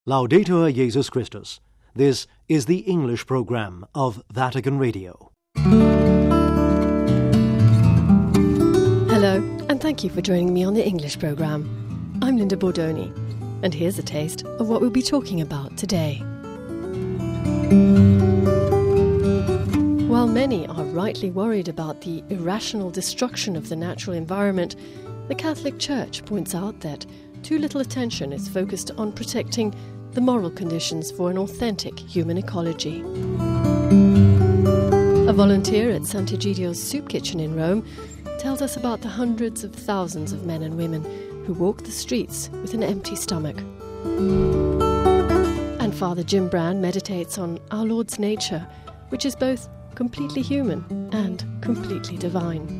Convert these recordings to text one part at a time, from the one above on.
Laudetur Jesus Christus. This is the English program of Vatican Radio. Hello, and thank you for joining me on the English program. I'm Linda Bordoni, and here's a taste of what we'll be talking about today. While many are rightly worried about the irrational destruction of the natural environment, the Catholic Church points out that too little attention is focused on protecting the moral conditions for an authentic human ecology. A volunteer at Sant'Egidio's soup kitchen in Rome tells us about the hundreds of thousands of men and women who walk the streets with an empty stomach. And Father Jim Brand meditates on our Lord's nature, which is both completely human and completely divine.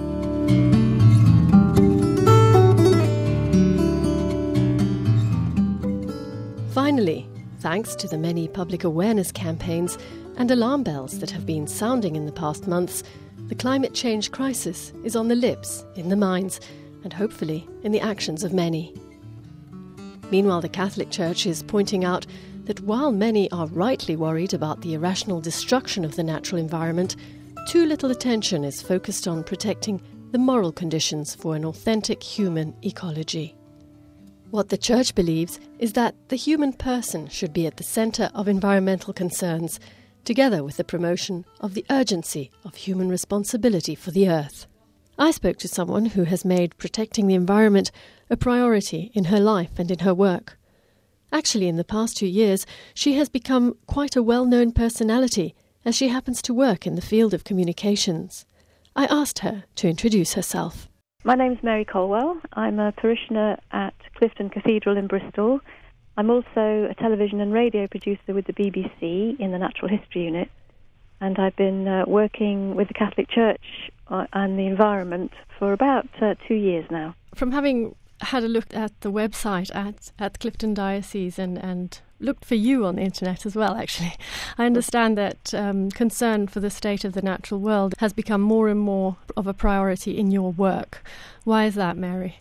Finally, thanks to the many public awareness campaigns and alarm bells that have been sounding in the past months, the climate change crisis is on the lips, in the minds, and hopefully in the actions of many. Meanwhile, the Catholic Church is pointing out that while many are rightly worried about the irrational destruction of the natural environment, too little attention is focused on protecting the moral conditions for an authentic human ecology. What the Church believes is that the human person should be at the centre of environmental concerns, together with the promotion of the urgency of human responsibility for the earth. I spoke to someone who has made protecting the environment a priority in her life and in her work. Actually, in the past 2 years, she has become quite a well-known personality, as she happens to work in the field of communications. I asked her to introduce herself. My name's Mary Colwell. I'm a parishioner at Clifton Cathedral in Bristol. I'm also a television and radio producer with the BBC in the Natural History Unit. And I've been working with the Catholic Church and the environment for about 2 years now. From having had a look at the website at Clifton Diocese and looked for you on the internet as well, actually, I understand that concern for the state of the natural world has become more and more of a priority in your work. Why is that, Mary?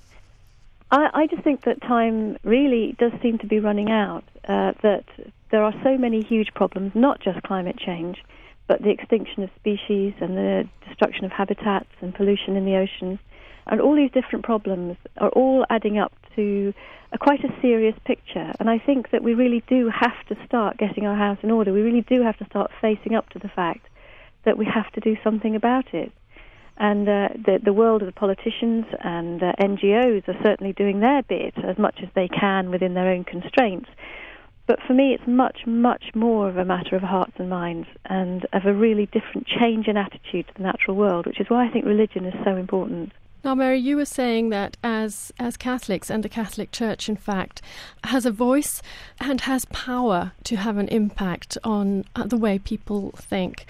I just think that time really does seem to be running out, that there are so many huge problems, not just climate change, but the extinction of species and the destruction of habitats and pollution in the oceans. And all these different problems are all adding up to quite a serious picture. And I think that we really do have to start getting our house in order. We really do have to start facing up to the fact that we have to do something about it. And the world of the politicians and NGOs are certainly doing their bit as much as they can within their own constraints. But for me, it's much, much more of a matter of hearts and minds and of a really different change in attitude to the natural world, which is why I think religion is so important. Now, Mary, you were saying that as Catholics, and the Catholic Church, in fact, has a voice and has power to have an impact on the way people think,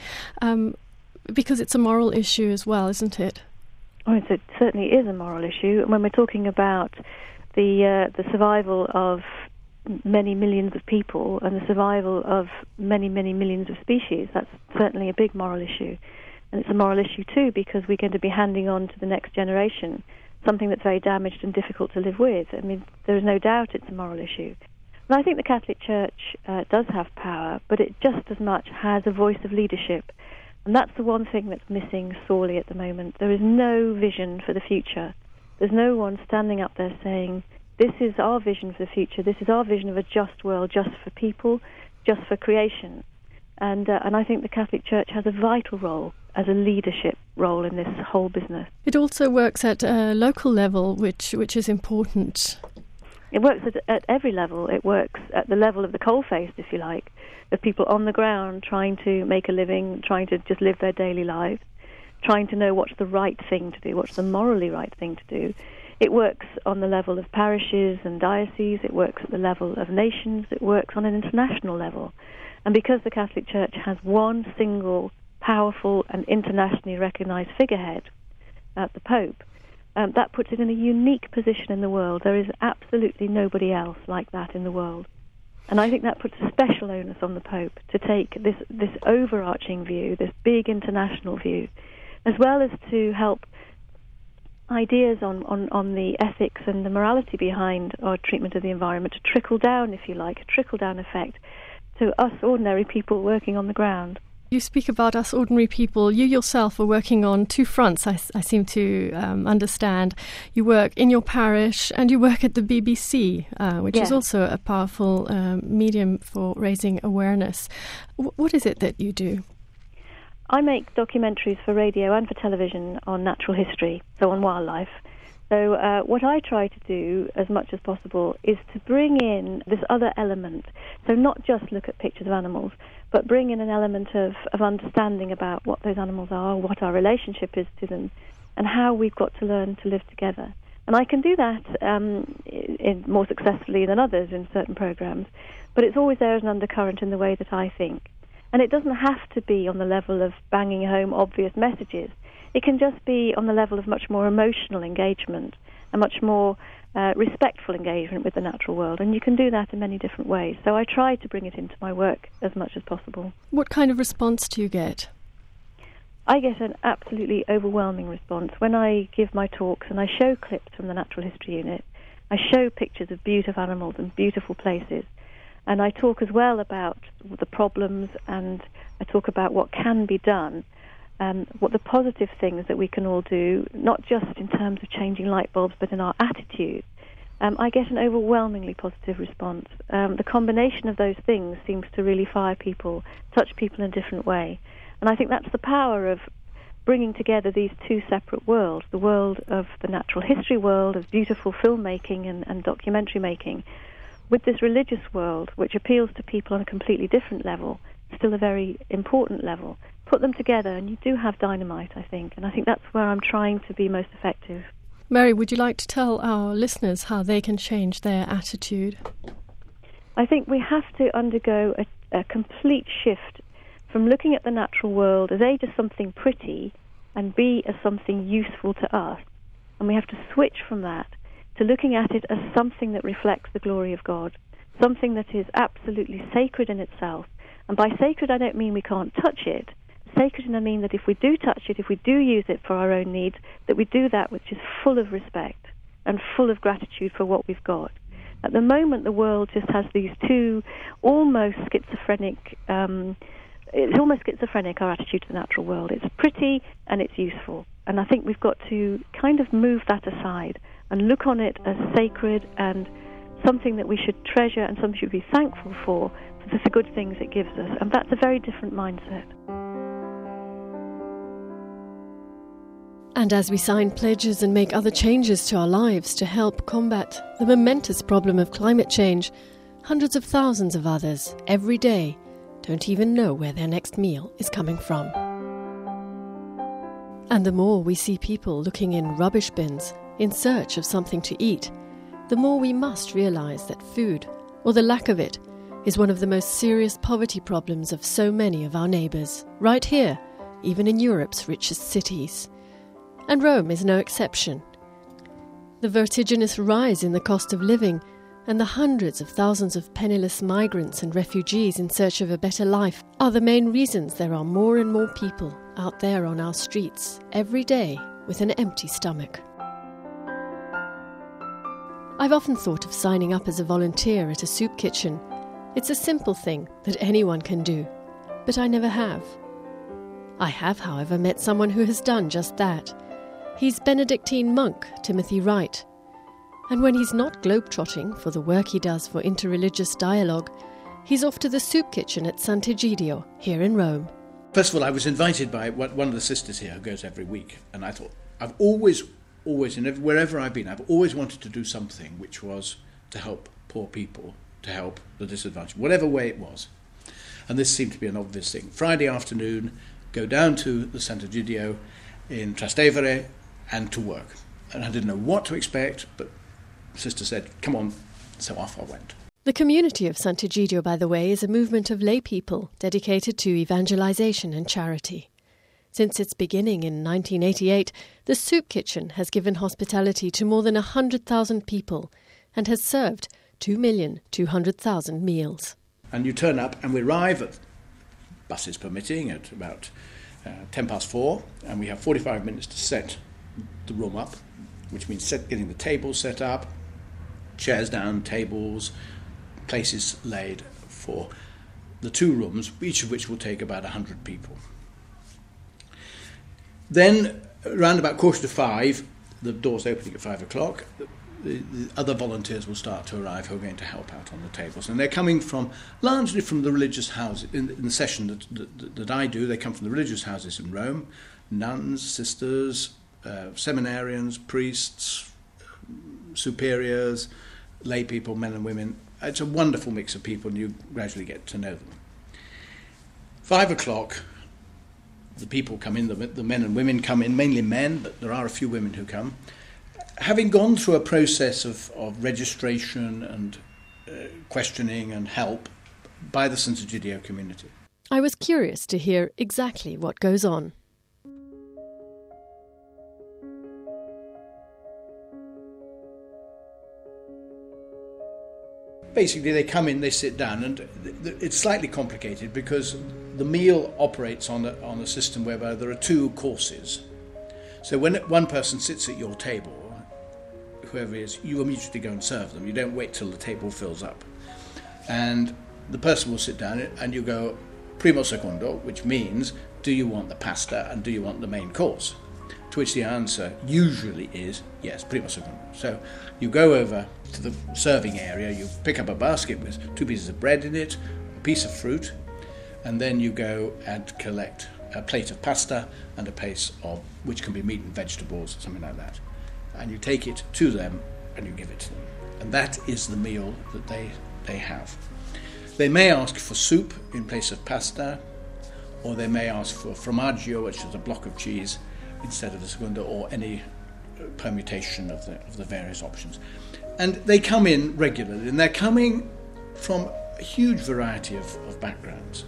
because it's a moral issue as well, isn't it? Oh, it certainly is a moral issue. When we're talking about the survival of many millions of people and the survival of many, many millions of species, that's certainly a big moral issue. And it's a moral issue too, because we're going to be handing on to the next generation something that's very damaged and difficult to live with. I mean, there is no doubt it's a moral issue. And I think the Catholic Church does have power, but it just as much has a voice of leadership. And that's the one thing that's missing sorely at the moment. There is no vision for the future. There's no one standing up there saying, this is our vision for the future, this is our vision of a just world, just for people, just for creation. And I think the Catholic Church has a vital role as a leadership role in this whole business. It also works at a local level, which is important. It works at every level. It works at the level of the coalface, if you like, of people on the ground trying to make a living, trying to just live their daily lives, trying to know what's the right thing to do, what's the morally right thing to do. It works on the level of parishes and dioceses. It works at the level of nations. It works on an international level. And because the Catholic Church has one single powerful and internationally recognized figurehead, the Pope, that puts it in a unique position in the world. There is absolutely nobody else like that in the world. And I think that puts a special onus on the Pope to take this overarching view, this big international view, as well as to help ideas on the ethics and the morality behind our treatment of the environment to trickle down, if you like, a trickle-down effect to us ordinary people working on the ground. You speak about us ordinary people. You yourself are working on two fronts, I seem to understand. You work in your parish and you work at the BBC, which is also a powerful medium for raising awareness. What is it that you do? I make documentaries for radio and for television on natural history, so on wildlife. So what I try to do as much as possible is to bring in this other element. So not just look at pictures of animals, but bring in an element of understanding about what those animals are, what our relationship is to them, and how we've got to learn to live together. And I can do that more successfully than others in certain programs, but it's always there as an undercurrent in the way that I think. And it doesn't have to be on the level of banging home obvious messages. It can just be on the level of much more emotional engagement, a much more respectful engagement with the natural world. And you can do that in many different ways. So I try to bring it into my work as much as possible. What kind of response do you get? I get an absolutely overwhelming response. When I give my talks and I show clips from the Natural History Unit, I show pictures of beautiful animals and beautiful places. And I talk as well about the problems, and I talk about what can be done. What the positive things that we can all do, not just in terms of changing light bulbs, but in our attitude. I get an overwhelmingly positive response. The combination of those things seems to really fire people, touch people in a different way. And I think that's the power of bringing together these two separate worlds, the world of the natural history world, of beautiful filmmaking and documentary making, with this religious world, which appeals to people on a completely different level, still a very important level. Put them together and you do have dynamite, I think. And I think that's where I'm trying to be most effective. Mary, would you like to tell our listeners how they can change their attitude? I think we have to undergo a complete shift from looking at the natural world as A, just something pretty, and B, as something useful to us. And we have to switch from that to looking at it as something that reflects the glory of God, something that is absolutely sacred in itself. And by sacred, I don't mean we can't touch it. Sacred, and I mean that if we do touch it, if we do use it for our own needs, that we do that which is full of respect and full of gratitude for what we've got. At the moment, the world just has these two almost schizophrenic, it's almost schizophrenic, our attitude to the natural world. It's pretty and it's useful. And I think we've got to kind of move that aside and look on it as sacred and something that we should treasure and something we should be thankful for the good things it gives us. And that's a very different mindset. And as we sign pledges and make other changes to our lives to help combat the momentous problem of climate change, hundreds of thousands of others every day don't even know where their next meal is coming from. And the more we see people looking in rubbish bins in search of something to eat, the more we must realise that food, or the lack of it, is one of the most serious poverty problems of so many of our neighbours, right here, even in Europe's richest cities. And Rome is no exception. The vertiginous rise in the cost of living and the hundreds of thousands of penniless migrants and refugees in search of a better life are the main reasons there are more and more people out there on our streets every day with an empty stomach. I've often thought of signing up as a volunteer at a soup kitchen. It's a simple thing that anyone can do, but I never have. I have, however, met someone who has done just that. He's Benedictine monk Timothy Wright. And when he's not globetrotting for the work he does for interreligious dialogue, he's off to the soup kitchen at Sant'Egidio, here in Rome. First of all, I was invited by one of the sisters here who goes every week, and I thought, I've always, and wherever I've been, I've always wanted to do something which was to help poor people, to help the disadvantaged, whatever way it was. And this seemed to be an obvious thing. Friday afternoon, go down to the Sant'Egidio in Trastevere and to work. And I didn't know what to expect, but Sister said, come on, so off I went. The community of Sant'Egidio, by the way, is a movement of lay people dedicated to evangelization and charity. Since its beginning in 1988, the soup kitchen has given hospitality to more than 100,000 people and has served 2,200,000 meals. And you turn up and we arrive, at buses permitting, at about 4:10, and we have 45 minutes to set the room up, which means getting the tables set up, chairs down, tables, places laid for the 2 rooms, each of which will take about 100 people. Then, around about 4:45, the doors opening at 5 o'clock, the other volunteers will start to arrive who are going to help out on the tables. And they're coming largely from the religious houses. In the session that I do, they come from the religious houses in Rome, nuns, sisters, seminarians, priests, superiors, lay people, men and women. It's a wonderful mix of people, and you gradually get to know them. 5 o'clock, the people come in, the men and women come in, mainly men, but there are a few women who come. Having gone through a process of registration and questioning and help by the Sant'Egidio community. I was curious to hear exactly what goes on. Basically, they come in, they sit down, and it's slightly complicated because the meal operates on a system whereby there are 2 courses. So when one person sits at your table, whoever it is, you immediately go and serve them. You don't wait till the table fills up. And the person will sit down and you go, primo secondo, which means, do you want the pasta and do you want the main course? To which the answer usually is, yes, primo secondo. So you go over to the serving area, you pick up a basket with 2 pieces of bread in it, a piece of fruit, and then you go and collect a plate of pasta and a plate of, which can be meat and vegetables, something like that. And you take it to them and you give it to them. And that is the meal that they have. They may ask for soup in place of pasta, or they may ask for formaggio, which is a block of cheese, instead of the secondo, or any permutation of the various options. And they come in regularly, and they're coming from a huge variety of backgrounds.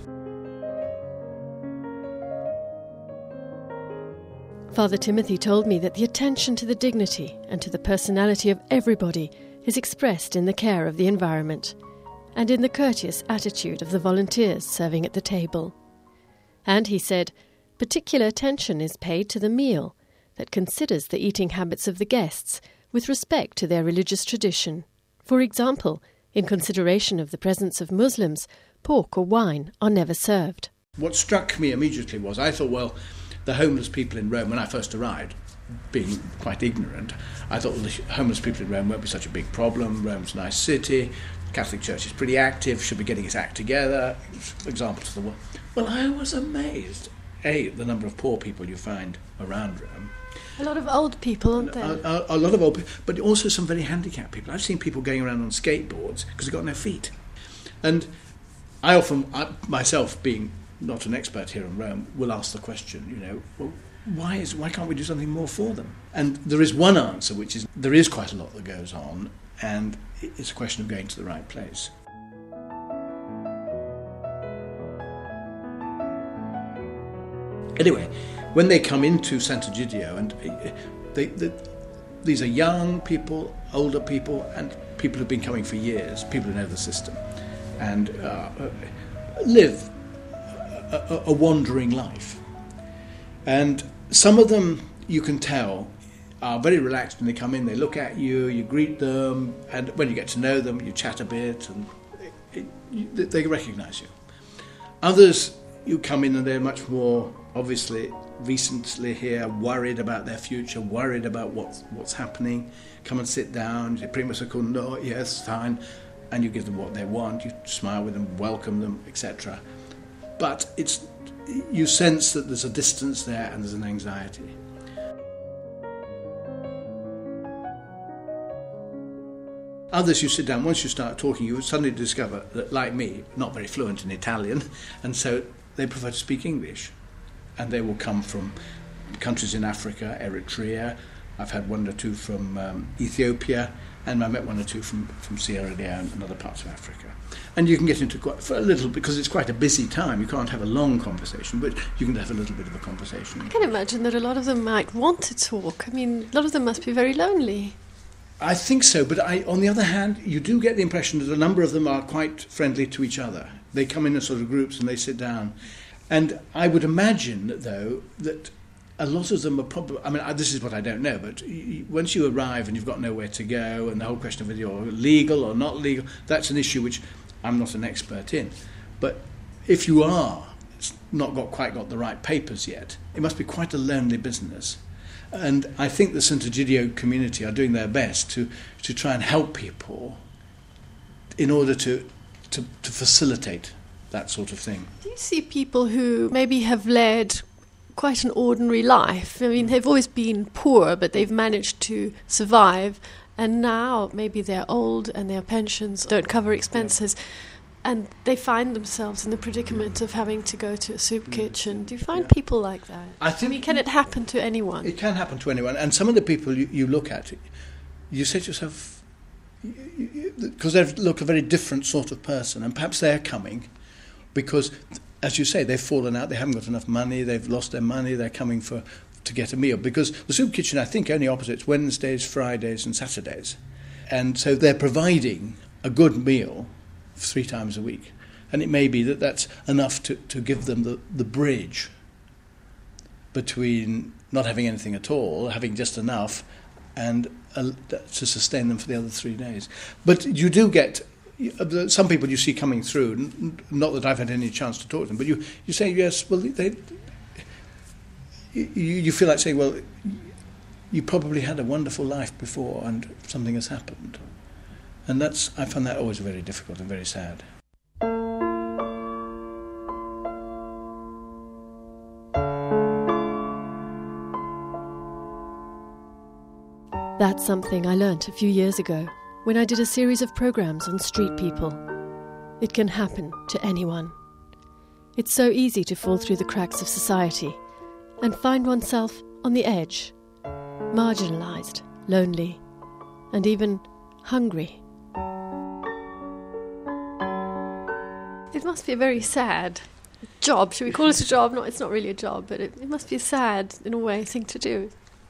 Father Timothy told me that the attention to the dignity and to the personality of everybody is expressed in the care of the environment and in the courteous attitude of the volunteers serving at the table. And, he said, particular attention is paid to the meal that considers the eating habits of the guests with respect to their religious tradition. For example, in consideration of the presence of Muslims, pork or wine are never served. What struck me immediately was, I thought, well, the homeless people in Rome, when I first arrived, being quite ignorant, I thought the homeless people in Rome won't be such a big problem. Rome's a nice city, the Catholic Church is pretty active, should be getting its act together, example to the world. Well, I was amazed, the number of poor people you find around Rome. A lot of old people, aren't there? A lot of old people, but also some very handicapped people. I've seen people going around on skateboards because they've got no feet. And I often, myself being not an expert here in Rome, will ask the question, well, why can't we do something more for them? And there is one answer, which is there is quite a lot that goes on, and it's a question of going to the right place. Anyway, when they come into Sant'Egidio, and these are young people, older people, and people who've been coming for years, people who know the system, and live a wandering life. And some of them, you can tell, are very relaxed when they come in. They look at you, you greet them, and when you get to know them, you chat a bit, and they recognise you. Others, you come in and they're much more, obviously, recently here, worried about their future, worried about what's happening. Come and sit down, say, primo secondo, yes, fine, and you give them what they want, you smile with them, welcome them, etc. But you sense that there's a distance there and there's an anxiety. Others, you sit down, once you start talking, you suddenly discover that, like me, not very fluent in Italian, and so they prefer to speak English. And they will come from countries in Africa, Eritrea. I've had 1 or 2 from Ethiopia, and I met 1 or 2 from Sierra Leone and other parts of Africa. And you can get into for a little, because it's quite a busy time. You can't have a long conversation, but you can have a little bit of a conversation. I can imagine that a lot of them might want to talk. I mean, a lot of them must be very lonely. I think so, but on the other hand, you do get the impression that a number of them are quite friendly to each other. They come in sort of groups and they sit down. And I would imagine, though, that a lot of them are probably, I mean, this is what I don't know, but once you arrive and you've got nowhere to go, and the whole question of whether you're legal or not legal, that's an issue which I'm not an expert in. But if you are not quite got the right papers yet, it must be quite a lonely business. And I think the Sant'Egidio community are doing their best to try and help people in order to facilitate that sort of thing. Do you see people who maybe have led quite an ordinary life? I mean, they've always been poor, but they've managed to survive, and now maybe they're old and their pensions don't cover expenses, and they find themselves in the predicament of having to go to a soup kitchen. Do you find people like that? I mean, can it happen to anyone? It can happen to anyone. And some of the people you look at, you say to yourself, because they look a very different sort of person, and perhaps they're coming because, as you say, they've fallen out, they haven't got enough money, they've lost their money, they're coming to get a meal. Because the soup kitchen, I think, only operates Wednesdays, Fridays and Saturdays. And so they're providing a good meal 3 times a week, and it may be that that's enough to give them the bridge between not having anything at all, having just enough, and to sustain them for the other 3 days. But you do get some people you see coming through, not that I've had any chance to talk to them, but you say, yes, well, you feel like saying, well, you probably had a wonderful life before and something has happened. And I find that always very difficult and very sad. That's something I learnt a few years ago when I did a series of programs on street people. It can happen to anyone. It's so easy to fall through the cracks of society and find oneself on the edge, marginalised, lonely, and even hungry. It must be a very sad job. Should we call it a job? No, it's not really a job, but it must be a sad, in a way, thing to do.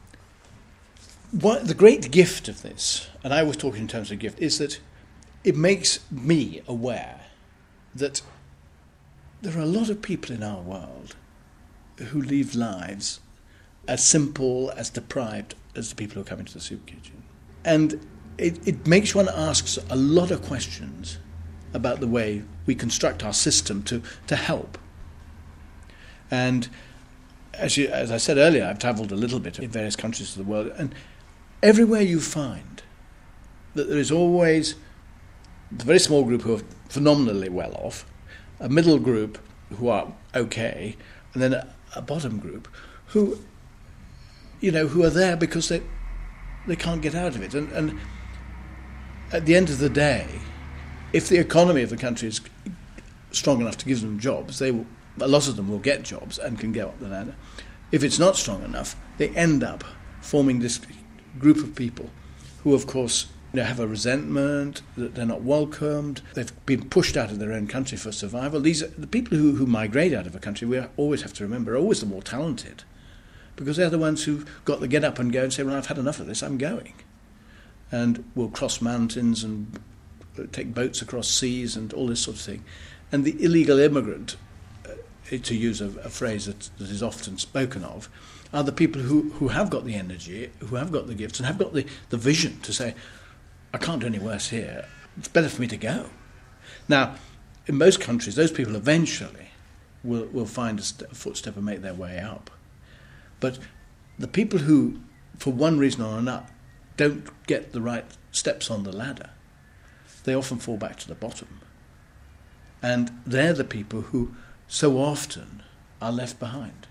The great gift of this, and I always talk in terms of gift, is that it makes me aware that there are a lot of people in our world who live lives as simple, as deprived as the people who come into the soup kitchen. And it makes one ask a lot of questions about the way we construct our system to help. And as I said earlier, I've travelled a little bit in various countries of the world, and everywhere you find that there is always a very small group who are phenomenally well off, a middle group who are okay, and then a bottom group who are there because they can't get out of it. And at the end of the day, if the economy of the country is strong enough to give them jobs, a lot of them will get jobs and can go up the ladder. If it's not strong enough, they end up forming this group of people who, of course, have a resentment, that they're not welcomed, they've been pushed out of their own country for survival. These are the people who migrate out of a country, we always have to remember, are always the more talented, because they're the ones who've got the get up and go and say, well, I've had enough of this, I'm going. And will cross mountains and take boats across seas and all this sort of thing. And the illegal immigrant, to use a phrase that is often spoken of, are the people who have got the energy, who have got the gifts, and have got the vision to say, I can't do any worse here, it's better for me to go. Now, in most countries, those people eventually will find a footstep and make their way up. But the people who, for one reason or another, don't get the right steps on the ladder, they often fall back to the bottom. And they're the people who so often are left behind.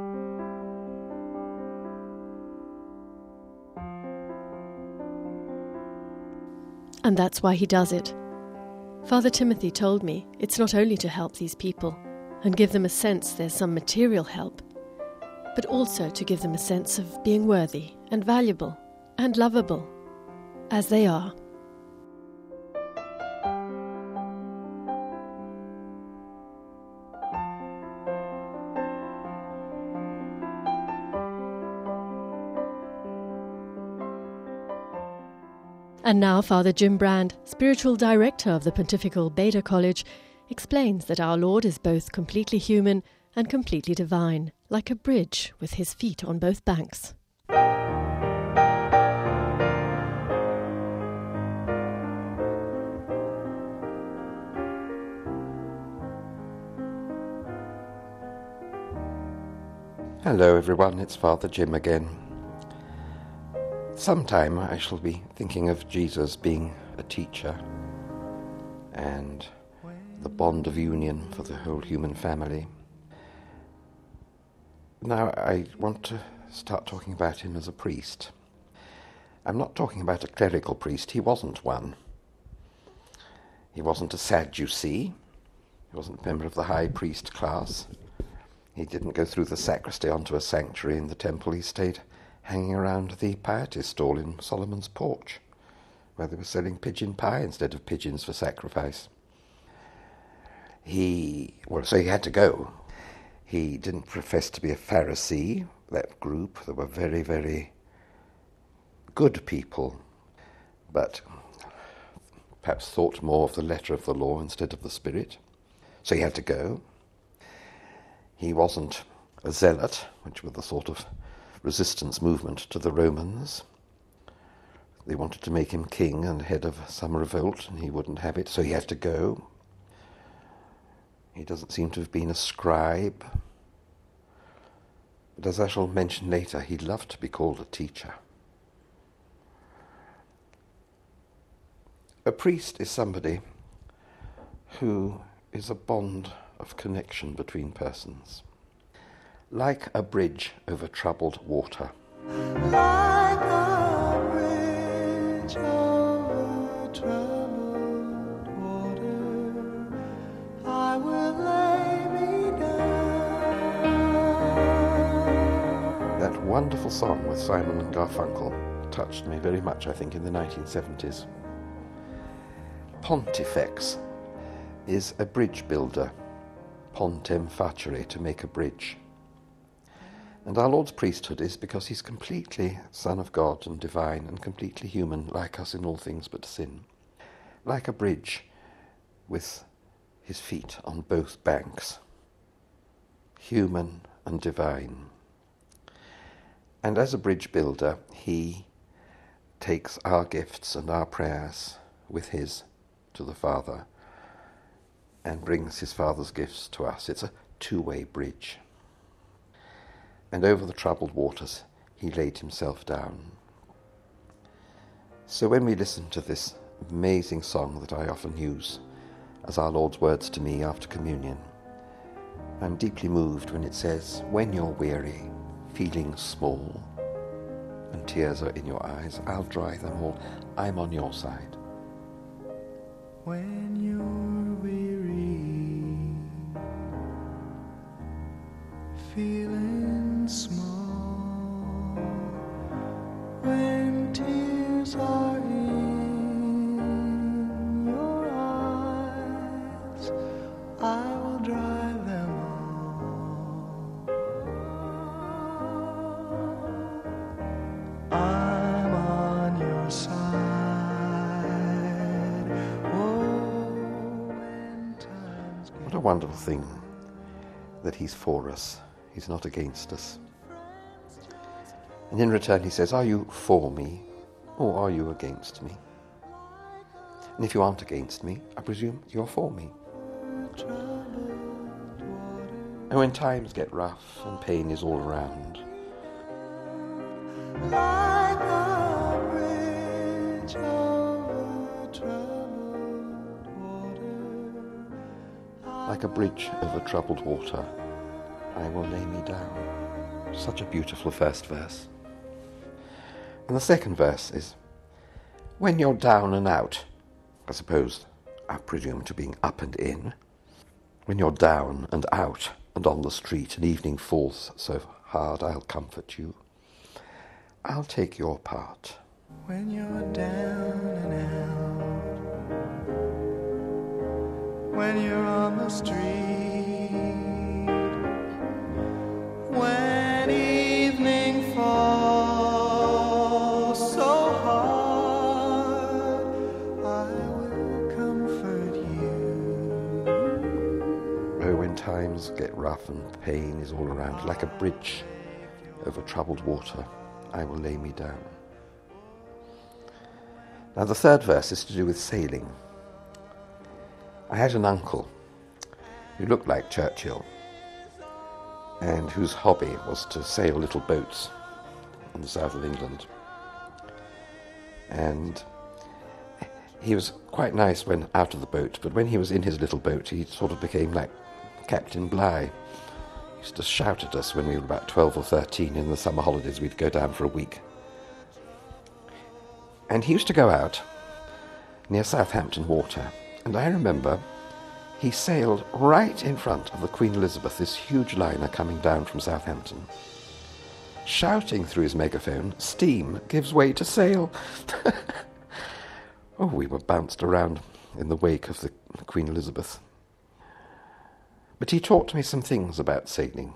And that's why he does it. Father Timothy told me it's not only to help these people and give them a sense there's some material help, but also to give them a sense of being worthy and valuable and lovable, as they are. And now Father Jim Brand, spiritual director of the Pontifical Beta College, explains that our Lord is both completely human and completely divine, like a bridge with his feet on both banks. Hello everyone, it's Father Jim again. Sometime I shall be thinking of Jesus being a teacher and the bond of union for the whole human family. Now I want to start talking about him as a priest. I'm not talking about a clerical priest, he wasn't one. He wasn't a Sadducee, he wasn't a member of the high priest class. He didn't go through the sacristy onto a sanctuary in the temple. He stayed hanging around the piety stall in Solomon's Porch, where they were selling pigeon pie instead of pigeons for sacrifice. So he had to go. He didn't profess to be a Pharisee, that group. They were very, very good people, but perhaps thought more of the letter of the law instead of the spirit. So he had to go. He wasn't a zealot, which were the sort of resistance movement to the Romans. They wanted to make him king and head of some revolt, and he wouldn't have it, so he had to go. He doesn't seem to have been a scribe. But as I shall mention later, he loved to be called a teacher. A priest is somebody who is a bond of connection between persons, like a bridge over troubled water. Like a bridge over troubled water, I will lay me down. That wonderful song with Simon and Garfunkel touched me very much, I think, in the 1970s. Pontifex is a bridge builder. Pontem facere, to make a bridge. And our Lord's priesthood is because he's completely Son of God and divine and completely human, like us in all things but sin. Like a bridge with his feet on both banks. Human and divine. And as a bridge builder, he takes our gifts and our prayers with his to the Father and brings his Father's gifts to us. It's a two-way bridge. And over the troubled waters, he laid himself down. So when we listen to this amazing song that I often use as our Lord's words to me after communion, I'm deeply moved when it says, when you're weary, feeling small, and tears are in your eyes, I'll dry them all. I'm on your side. When you're weary, feeling small, when tears are in your eyes, I will dry them all. I'm on your side. What a wonderful thing that he's for us. He's not against us. And in return he says, are you for me or are you against me? And if you aren't against me, I presume you're for me. And when times get rough and pain is all around, Like a bridge over troubled water, like a bridge over troubled water, I will lay me down. Such a beautiful first verse. And the second verse is, when you're down and out, I suppose I presume to being up and in, when you're down and out and on the street and evening falls so hard, I'll comfort you. I'll take your part. when you're down and out, when you're on the street, when evening falls so hard, I will comfort you. Oh, when when times get rough and pain is all around, like a bridge over troubled water, I will lay me down. Now the third verse is to do with sailing. I had an uncle who looked like Churchill and whose hobby was to sail little boats in the south of England. And he was quite nice when out of the boat, but when he was in his little boat, he sort of became like Captain Bligh. He used to shout at us when we were about 12 or 13 in the summer holidays. We'd go down for a week. And he used to go out near Southampton Water, and I remember he sailed right in front of the Queen Elizabeth, this huge liner coming down from Southampton, shouting through his megaphone, "Steam gives way to sail." Oh, we were bounced around in the wake of the Queen Elizabeth. But he taught me some things about sailing.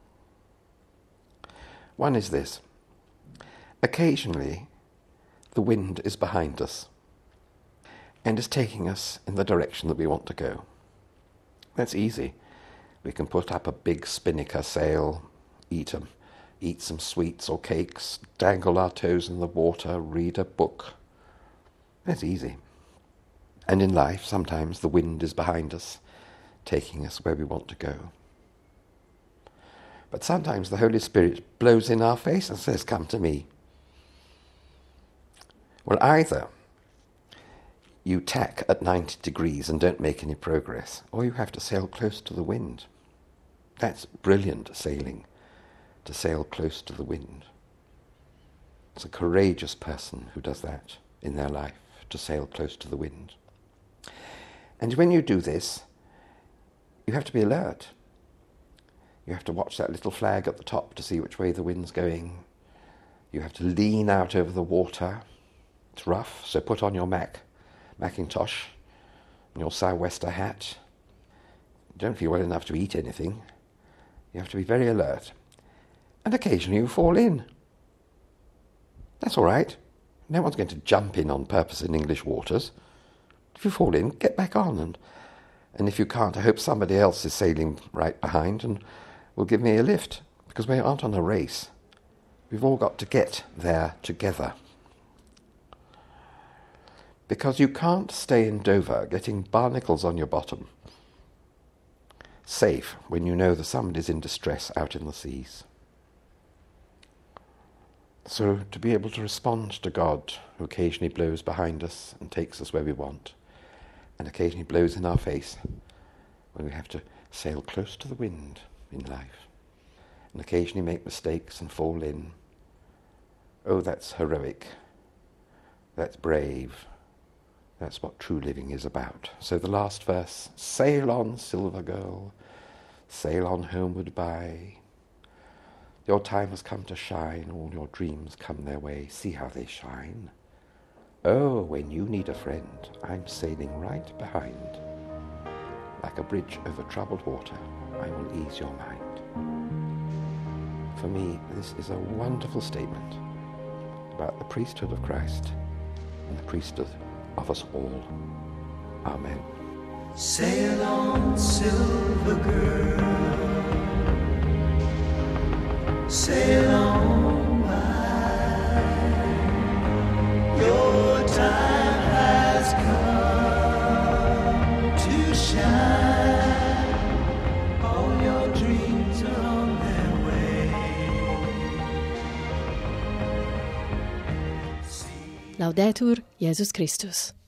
One is this: occasionally the wind is behind us and is taking us in the direction that we want to go. That's easy. We can put up a big spinnaker sail, eat some sweets or cakes, dangle our toes in the water, read a book. That's easy. And in life, sometimes the wind is behind us, taking us where we want to go. But sometimes the Holy Spirit blows in our face and says, "Come to me." Well, either you tack at 90 degrees and don't make any progress, or you have to sail close to the wind. That's brilliant sailing, to sail close to the wind. It's a courageous person who does that in their life, to sail close to the wind. And when you do this, you have to be alert. You have to watch that little flag at the top to see which way the wind's going. You have to lean out over the water. It's rough, so put on your Macintosh and your sou'wester hat. You don't feel well enough to eat anything. You have to be very alert. And occasionally you fall in. That's all right. No one's going to jump in on purpose in English waters. If you fall in, get back on. And if you can't, I hope somebody else is sailing right behind and will give me a lift, because we aren't on a race. We've all got to get there together. Because you can't stay in Dover getting barnacles on your bottom, safe when you know that somebody's in distress out in the seas. So to be able to respond to God, who occasionally blows behind us and takes us where we want, and occasionally blows in our face when we have to sail close to the wind in life, and occasionally make mistakes and fall in. Oh, that's heroic. That's brave. That's what true living is about. So the last verse: sail on, silver girl, sail on homeward by. Your time has come to shine, all your dreams come their way, see how they shine. Oh, when you need a friend, I'm sailing right behind. Like a bridge over troubled water, I will ease your mind. For me, this is a wonderful statement about the priesthood of Christ and the priesthood of us all. Amen. Sail on, silver girl, sail on by. Your time has come to shine. All your dreams are on their way. Laudetur Jesus Christus.